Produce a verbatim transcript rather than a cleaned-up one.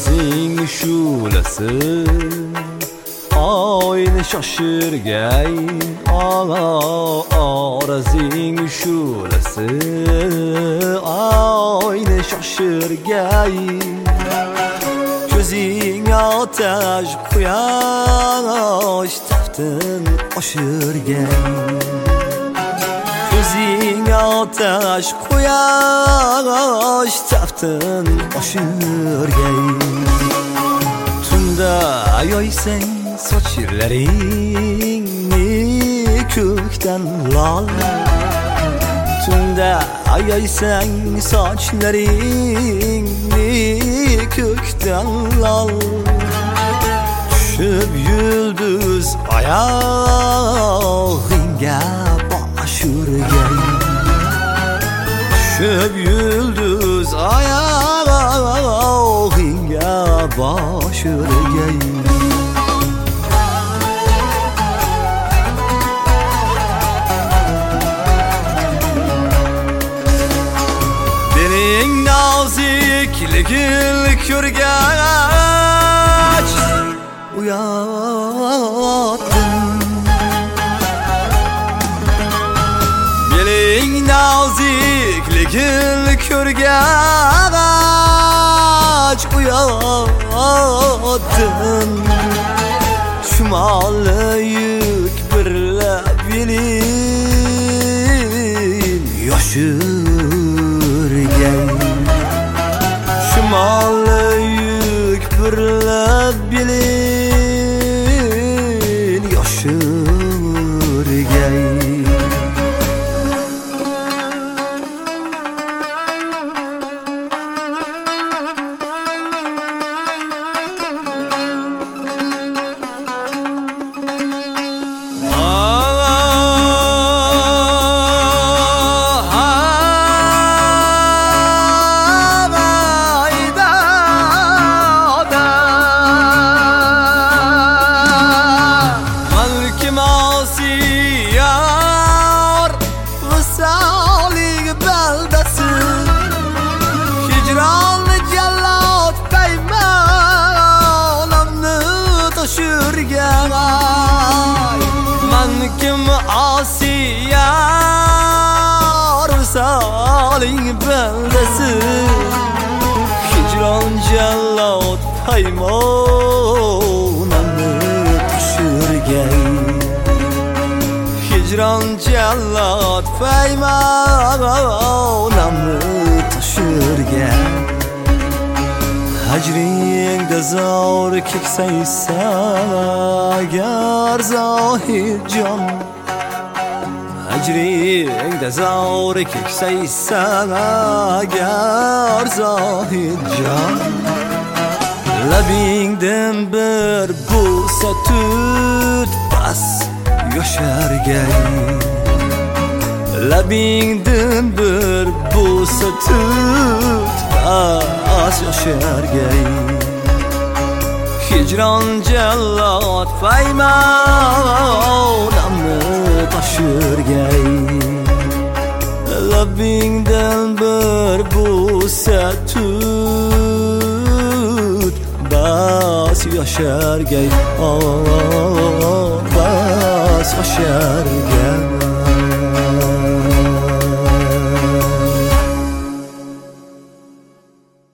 orazing shulasi oyni shoshirgay orazing shulasi oyni shoshirgay ko'zing otash quyosh taftin oshirgay ko'zing otash quyosh taftin oshirgay tunda yoysang sochlaringni ko'kdan lol tunda yoysang sochlaringni ko'kdan lol tushib yulduz oyog'ingga bosh urgay tushib yulduz oyog'ingga bosh urgay diling nozikligini ko'rgach uyatdim diling nozikligini ko'rgach uyatdim chumoli yuk birlab beling yoshirgay chumoli yuk birlab beling yoshirgay kim asiyar visaling baldasi hicron jallod paymonamni tushirgay hicron jallod paymonamni tushirgay hajringda zor keksaysa agar zohir jon hajringda zor keksaysa agar zohir jon labingdan bir bo'lsa tut bas yoshargay labingdan bir bo'lsa tut bas yoshargay hicron jallod paymonamni toshirgay labingdan bir bo'lsa tut bas yoshargay bas yoshargay